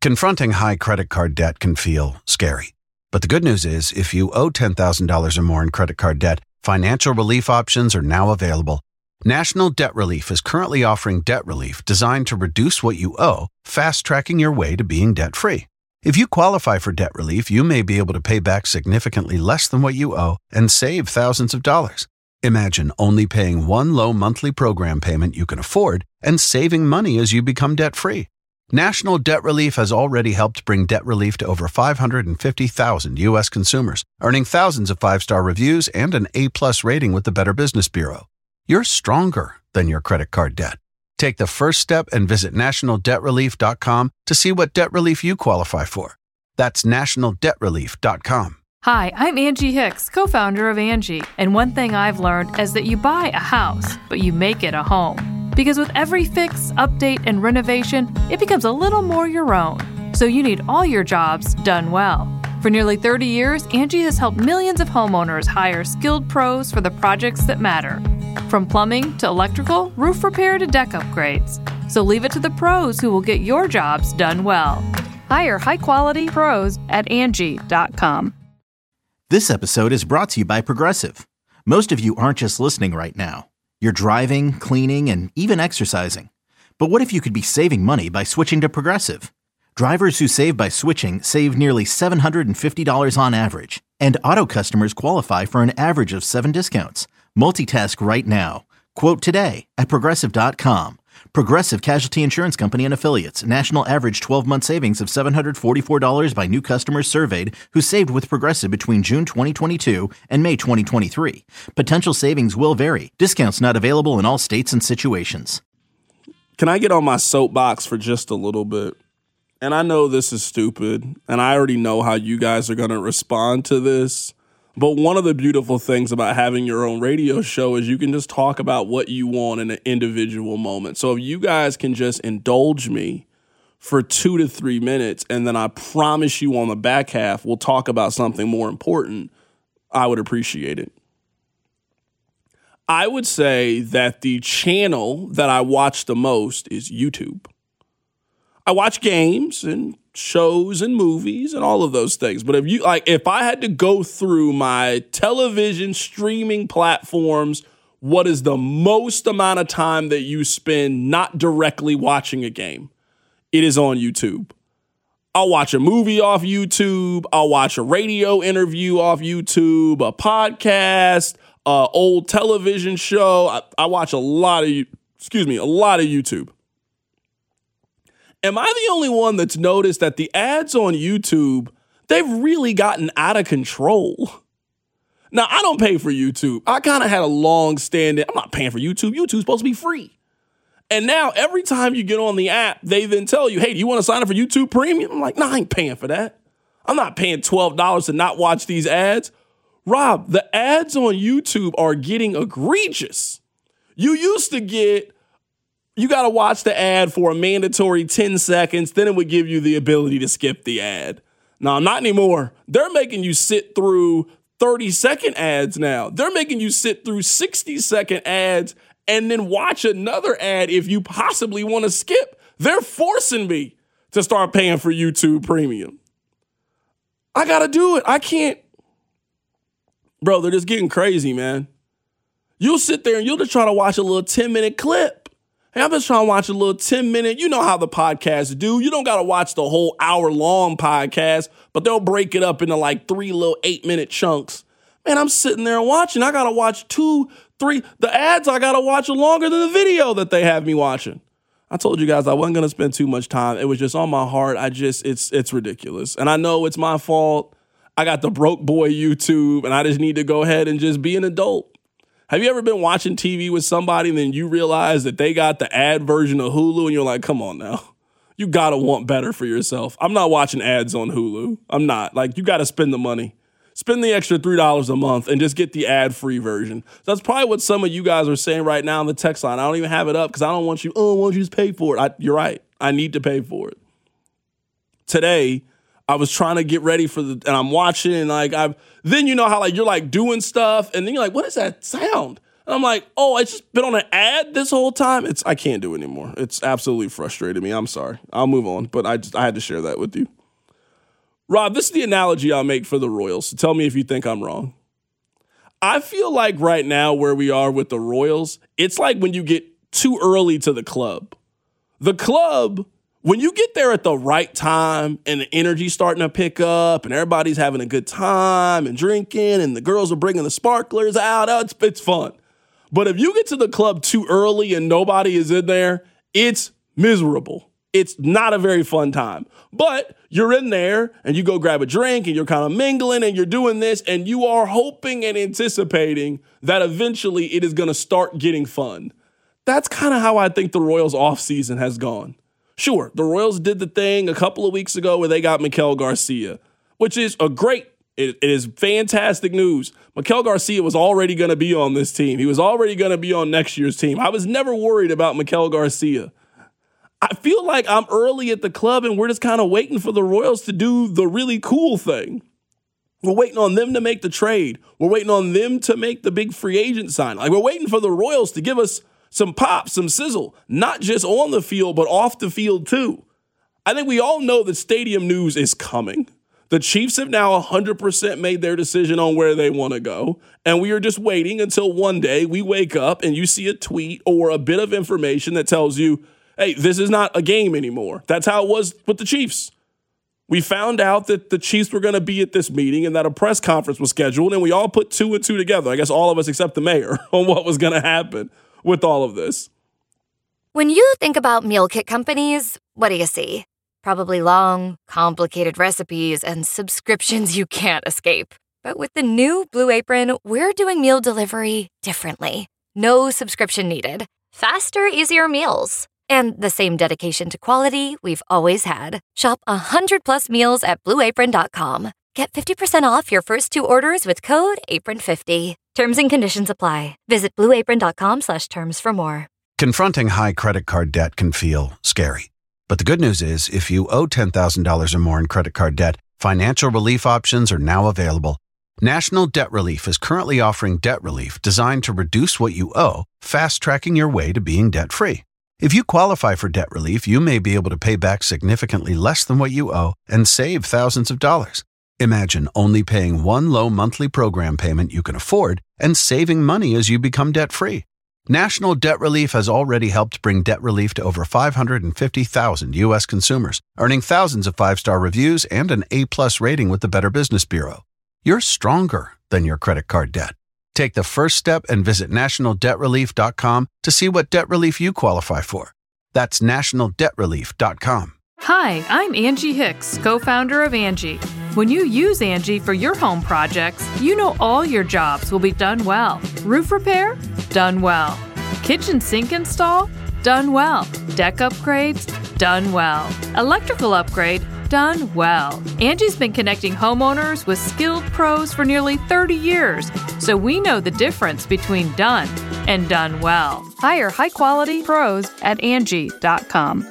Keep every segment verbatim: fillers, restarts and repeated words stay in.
Confronting high credit card debt can feel scary. But the good news is, if you owe ten thousand dollars or more in credit card debt, financial relief options are now available. National Debt Relief is currently offering debt relief designed to reduce what you owe, fast-tracking your way to being debt-free. If you qualify for debt relief, you may be able to pay back significantly less than what you owe and save thousands of dollars. Imagine only paying one low monthly program payment you can afford and saving money as you become debt-free. National Debt Relief has already helped bring debt relief to over five hundred fifty thousand U S consumers, earning thousands of five-star reviews and an A-plus rating with the Better Business Bureau. You're stronger than your credit card debt. Take the first step and visit national debt relief dot com to see what debt relief you qualify for. That's national debt relief dot com. Hi, I'm Angie Hicks, co-founder of Angie, and one thing I've learned is that you buy a house, but you make it a home. Because with every fix, update, and renovation, it becomes a little more your own. So you need all your jobs done well. For nearly thirty years, Angie has helped millions of homeowners hire skilled pros for the projects that matter. From plumbing to electrical, roof repair to deck upgrades. So leave it to the pros who will get your jobs done well. Hire high-quality pros at Angie dot com. This episode is brought to you by Progressive. Most of you aren't just listening right now. You're driving, cleaning, and even exercising. But what if you could be saving money by switching to Progressive? Drivers who save by switching save nearly seven hundred fifty dollars on average. And auto customers qualify for an average of seven discounts. Multitask right now. Quote today at progressive dot com. Progressive Casualty Insurance Company and Affiliates. National average twelve-month savings of seven hundred forty-four dollars by new customers surveyed who saved with Progressive between June twenty twenty-two and May twenty twenty-three. Potential savings will vary. Discounts not available in all states and situations. Can I get on my soapbox for just a little bit? And I know this is stupid, and I already know how you guys are going to respond to this. But one of the beautiful things about having your own radio show is you can just talk about what you want in an individual moment. So if you guys can just indulge me for two to three minutes, and then I promise you on the back half, we'll talk about something more important, I would appreciate it. I would say that the channel that I watch the most is YouTube. I watch games and shows and movies and all of those things. But if you like, if I had to go through my television streaming platforms, what is the most amount of time that you spend not directly watching a game? It is on YouTube. I'll watch a movie off YouTube. I'll watch a radio interview off YouTube, a podcast, a old television show. I, I watch a lot of, excuse me, a lot of YouTube. Am I the only one that's noticed that the ads on YouTube, they've really gotten out of control? Now, I don't pay for YouTube. I kind of had a long standing, I'm not paying for YouTube. YouTube's supposed to be free. And now every time you get on the app, they then tell you, hey, do you want to sign up for YouTube Premium? I'm like, no, nah, I ain't paying for that. I'm not paying twelve dollars to not watch these ads. Rob, the ads on YouTube are getting egregious. You used to get You got to watch the ad for a mandatory ten seconds. Then it would give you the ability to skip the ad. No, not anymore. They're making you sit through thirty second ads now. They're making you sit through sixty second ads and then watch another ad if you possibly want to skip. They're forcing me to start paying for YouTube Premium. I got to do it. I can't. Bro, they're just getting crazy, man. You'll sit there and you'll just try to watch a little ten minute clip. Hey, I'm just trying to watch a little ten minute. You know how the podcasts do. You don't got to watch the whole hour long podcast, but they'll break it up into like three little eight minute chunks. Man, I'm sitting there watching. I got to watch two, three. The ads, I got to watch longer than the video that they have me watching. I told you guys I wasn't going to spend too much time. It was just on my heart. I just, it's, it's ridiculous. And I know it's my fault. I got the broke boy YouTube and I just need to go ahead and just be an adult. Have you ever been watching T V with somebody and then you realize that they got the ad version of Hulu and you're like, come on now. You got to want better for yourself. I'm not watching ads on Hulu. I'm not. Like, you got to spend the money. Spend the extra three dollars a month and just get the ad-free version. So that's probably what some of you guys are saying right now on the text line. I don't even have it up because I don't want you, oh, why don't you just pay for it? I, you're right. I need to pay for it. Today, I was trying to get ready for the, and I'm watching and like I've, then you know how like you're like doing stuff and then you're like, what is that sound? And I'm like, oh, it's just been on an ad this whole time. It's I can't do it anymore. It's absolutely frustrated me. I'm sorry. I'll move on, but I just I had to share that with you. Rob, this is the analogy I'll make for the Royals. So tell me if you think I'm wrong. I feel like right now where we are with the Royals, it's like when you get too early to the club. The club, when you get there at the right time and the energy's starting to pick up and everybody's having a good time and drinking and the girls are bringing the sparklers out, oh, it's, it's fun. But if you get to the club too early and nobody is in there, it's miserable. It's not a very fun time. But you're in there and you go grab a drink and you're kind of mingling and you're doing this and you are hoping and anticipating that eventually it is going to start getting fun. That's kind of how I think the Royals offseason has gone. Sure, the Royals did the thing a couple of weeks ago where they got Maikel Garcia, which is a great, it, it is fantastic news. Maikel Garcia was already going to be on this team. He was already going to be on next year's team. I was never worried about Maikel Garcia. I feel like I'm early at the club and we're just kind of waiting for the Royals to do the really cool thing. We're waiting on them to make the trade. We're waiting on them to make the big free agent sign. Like we're waiting for the Royals to give us some pop, some sizzle, not just on the field, but off the field too. I think we all know that stadium news is coming. The Chiefs have now one hundred percent made their decision on where they want to go, and we are just waiting until one day we wake up and you see a tweet or a bit of information that tells you, hey, this is not a game anymore. That's how it was with the Chiefs. We found out that the Chiefs were going to be at this meeting and that a press conference was scheduled, and we all put two and two together, I guess all of us except the mayor, on what was going to happen with all of this. When you think about meal kit companies, what do you see? Probably long, complicated recipes and subscriptions you can't escape. But with the new Blue Apron, we're doing meal delivery differently. No subscription needed. Faster, easier meals. And the same dedication to quality we've always had. Shop one hundred plus meals at blue apron dot com. Get fifty percent off your first two orders with code apron fifty. Terms and conditions apply. Visit blue apron dot com slash terms for more. Confronting high credit card debt can feel scary. But the good news is, if you owe ten thousand dollars or more in credit card debt, financial relief options are now available. National Debt Relief is currently offering debt relief designed to reduce what you owe, fast-tracking your way to being debt-free. If you qualify for debt relief, you may be able to pay back significantly less than what you owe and save thousands of dollars. Imagine only paying one low monthly program payment you can afford and saving money as you become debt-free. National Debt Relief has already helped bring debt relief to over five hundred fifty thousand U S consumers, earning thousands of five-star reviews and an A-plus rating with the Better Business Bureau. You're stronger than your credit card debt. Take the first step and visit national debt relief dot com to see what debt relief you qualify for. That's national debt relief dot com. Hi, I'm Angie Hicks, co-founder of Angie. When you use Angie for your home projects, you know all your jobs will be done well. Roof repair? Done well. Kitchen sink install? Done well. Deck upgrades? Done well. Electrical upgrade? Done well. Angie's been connecting homeowners with skilled pros for nearly thirty years, so we know the difference between done and done well. Hire high-quality pros at Angie dot com.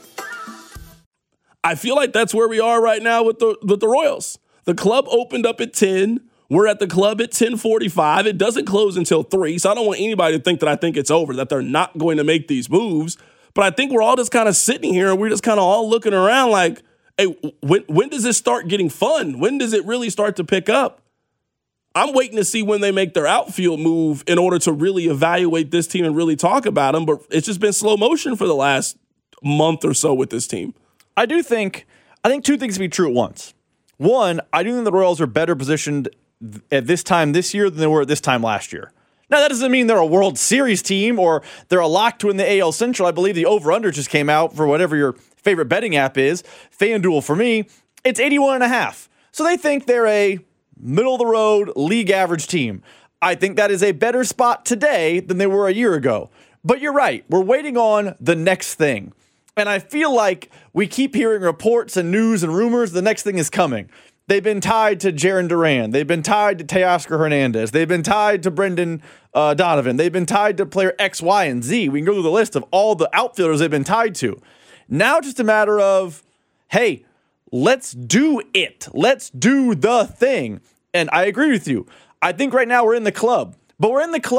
I feel like that's where we are right now with the with the Royals. The club opened up at ten. We're at the club at ten forty-five. It doesn't close until three, so I don't want anybody to think that I think it's over, that they're not going to make these moves. But I think we're all just kind of sitting here and we're just kind of all looking around like, hey, when, when does this start getting fun? When does it really start to pick up? I'm waiting to see when they make their outfield move in order to really evaluate this team and really talk about them. But it's just been slow motion for the last month or so with this team. I do think, I think two things can be true at once. One, I do think the Royals are better positioned at this time this year than they were at this time last year. Now, that doesn't mean they're a World Series team or they're a lock to win the A L Central. I believe the over-under just came out for whatever your favorite betting app is. FanDuel for me, it's eighty-one and a half. So they think they're a middle-of-the-road, league average team. I think that is a better spot today than they were a year ago. But you're right. We're waiting on the next thing. And I feel like we keep hearing reports and news and rumors. The next thing is coming. They've been tied to Jarren Duran. They've been tied to Teoscar Hernandez. They've been tied to Brendan uh, Donovan. They've been tied to player X, Y, and Z. We can go through the list of all the outfielders they've been tied to. Now just a matter of, hey, let's do it. Let's do the thing. And I agree with you. I think right now we're in the club. But we're in the club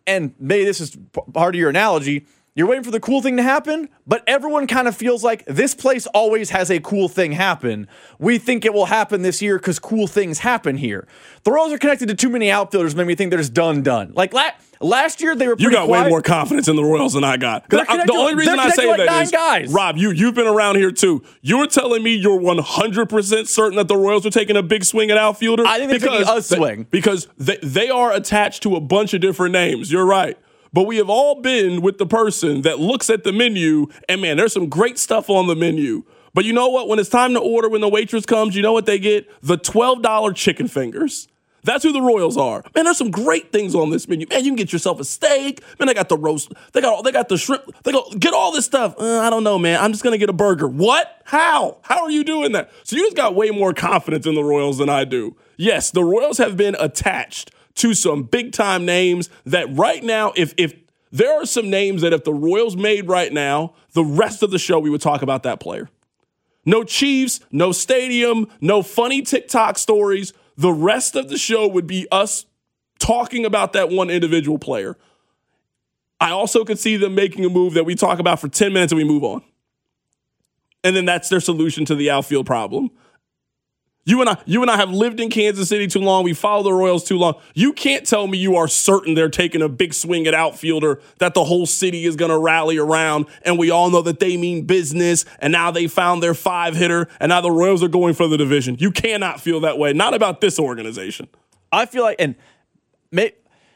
and maybe this is p- part of your analogy, you're waiting for the cool thing to happen, but everyone kind of feels like this place always has a cool thing happen. We think it will happen this year because cool things happen here. The Royals are connected to too many outfielders, make me think they're just done, done. Like la- last year, they were pretty You got quiet. way more confidence in the Royals than I got. I, the only reason I say like that nine is, guys. Rob, you, you've been around here too. You're telling me you're one hundred percent certain that the Royals are taking a big swing at outfielder? I think they're taking a swing. They, because they, they are attached to a bunch of different names. You're right. But we have all been with the person that looks at the menu and, man, there's some great stuff on the menu. But you know what? When it's time to order, when the waitress comes, you know what they get? The twelve dollar chicken fingers. That's who the Royals are. Man, there's some great things on this menu. Man, you can get yourself a steak. Man, they got the roast. They got they got the shrimp. They go get all this stuff. Uh, I don't know, man. I'm just going to get a burger. What? How? How are you doing that? So you just got way more confidence in the Royals than I do. Yes, the Royals have been attached to some big-time names that right now, if if there are some names that if the Royals made right now, the rest of the show we would talk about that player. No Chiefs, no stadium, no funny TikTok stories. The rest of the show would be us talking about that one individual player. I also could see them making a move that we talk about for ten minutes and we move on. And then that's their solution to the outfield problem. You and I, you and I have lived in Kansas City too long. We follow the Royals too long. You can't tell me you are certain they're taking a big swing at outfielder that the whole city is going to rally around. And we all know that they mean business. And now they found their five hitter. And now the Royals are going for the division. You cannot feel that way. Not about this organization. I feel like, and may,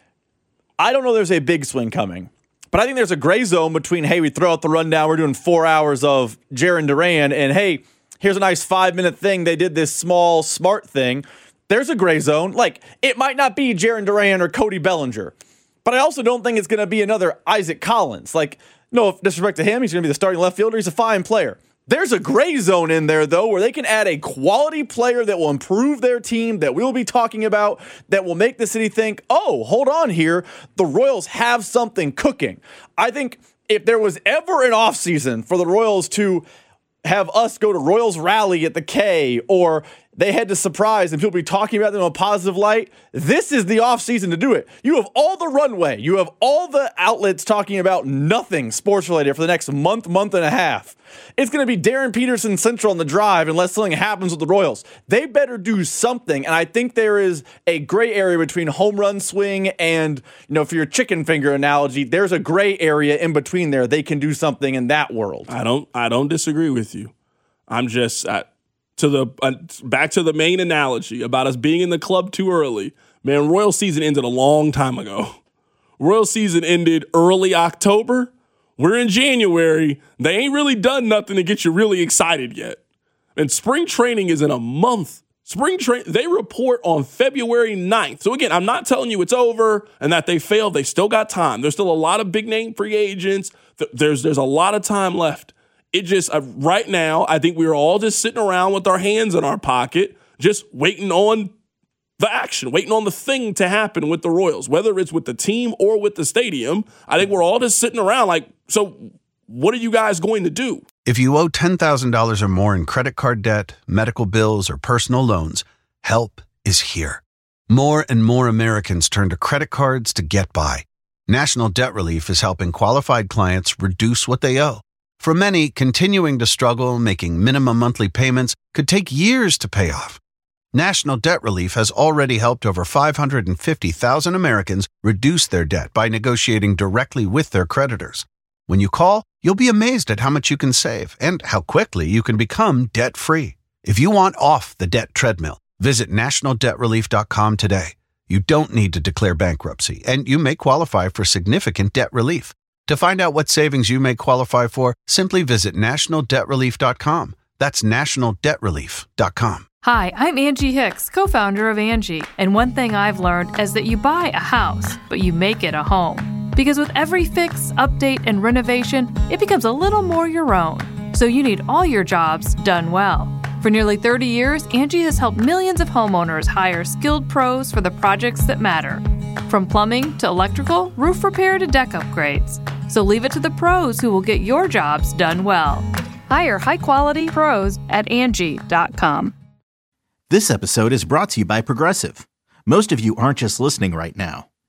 I don't know there's a big swing coming, but I think there's a gray zone between, hey, we throw out the rundown, we're doing four hours of Jarren Duran, and hey, here's a nice five-minute thing. They did this small, smart thing. There's a gray zone. Like, it might not be Jarren Duran or Cody Bellinger, but I also don't think it's going to be another Isaac Collins. Like, no disrespect to him, he's going to be the starting left fielder. He's a fine player. There's a gray zone in there, though, where they can add a quality player that will improve their team, that we'll be talking about, that will make the city think, oh, hold on here, the Royals have something cooking. I think if there was ever an offseason for the Royals to have us go to Royals Rally at the K, or they had to Surprise and people be talking about them in a positive light, this is the offseason to do it. You have all the runway. You have all the outlets talking about nothing sports-related for the next month, month and a half. It's going to be Darren Peterson Central on the drive unless something happens with the Royals. They better do something, and I think there is a gray area between home run swing and, you know, for your chicken finger analogy, there's a gray area in between there. They can do something in that world. I don't I don't disagree with you. I'm just... I, To the uh, back to the main analogy about us being in the club too early. Man, Royal season ended a long time ago. Royal season ended early October. We're in January. They ain't really done nothing to get you really excited yet. And spring training is in a month. Spring train they report on February ninth. So again, I'm not telling you it's over and that they failed. They still got time. There's still a lot of big name free agents. There's there's a lot of time left. It just, uh, right now, I think we are all just sitting around with our hands in our pocket, just waiting on the action, waiting on the thing to happen with the Royals, whether it's with the team or with the stadium. I think we're all just sitting around like, so what are you guys going to do? If you owe ten thousand dollars or more in credit card debt, medical bills, or personal loans, help is here. More and more Americans turn to credit cards to get by. National Debt Relief is helping qualified clients reduce what they owe. For many, continuing to struggle making minimum monthly payments could take years to pay off. National Debt Relief has already helped over five hundred fifty thousand Americans reduce their debt by negotiating directly with their creditors. When you call, you'll be amazed at how much you can save and how quickly you can become debt-free. If you want off the debt treadmill, visit national debt relief dot com today. You don't need to declare bankruptcy, and you may qualify for significant debt relief. To find out what savings you may qualify for, simply visit national debt relief dot com. That's national debt relief dot com. Hi, I'm Angie Hicks, co-founder of Angie, and one thing I've learned is that you buy a house, but you make it a home. Because with every fix, update, and renovation, it becomes a little more your own. So you need all your jobs done well. For nearly thirty years, Angie has helped millions of homeowners hire skilled pros for the projects that matter. From plumbing to electrical, roof repair to deck upgrades. So leave it to the pros who will get your jobs done well. Hire high-quality pros at Angie dot com. This episode is brought to you by Progressive. Most of you aren't just listening right now.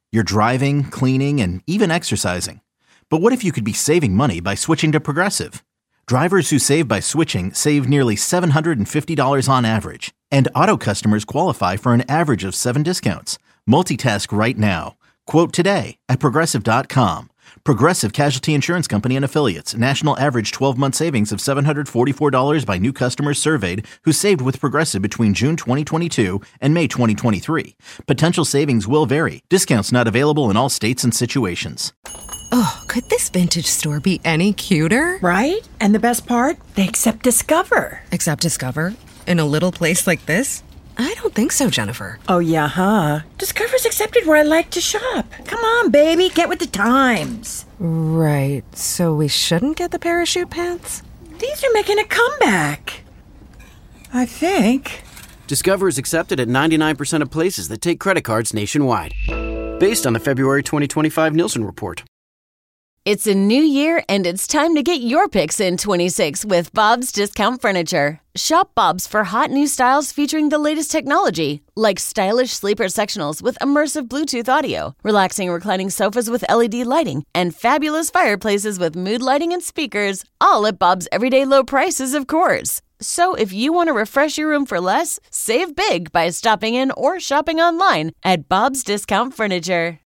You're driving, cleaning, and even exercising. But what if you could be saving money by switching to Progressive? Drivers who save by switching save nearly seven hundred fifty dollars on average. And auto customers qualify for an average of seven discounts. Multitask right now. Quote today at Progressive dot com. Progressive Casualty Insurance Company and Affiliates. National average twelve-month savings of seven hundred forty-four dollars by new customers surveyed who saved with Progressive between June twenty twenty-two and May twenty twenty-three. Potential savings will vary. Discounts not available in all states and situations. Oh, could this vintage store be any cuter? Right? And the best part? They accept Discover. Accept Discover? In a little place like this? I don't think so, Jennifer. Oh, yeah, huh? Discover's accepted where I like to shop. Come on, baby, get with the times. Right, so we shouldn't get the parachute pants? These are making a comeback. I think. Discover is accepted at ninety-nine percent of places that take credit cards nationwide. Based on the February twenty twenty-five Nielsen report. It's a new year, and it's time to get your picks in twenty-six with Bob's Discount Furniture. Shop Bob's for hot new styles featuring the latest technology, like stylish sleeper sectionals with immersive Bluetooth audio, relaxing reclining sofas with L E D lighting, and fabulous fireplaces with mood lighting and speakers, all at Bob's everyday low prices, of course. So if you want to refresh your room for less, save big by stopping in or shopping online at Bob's Discount Furniture.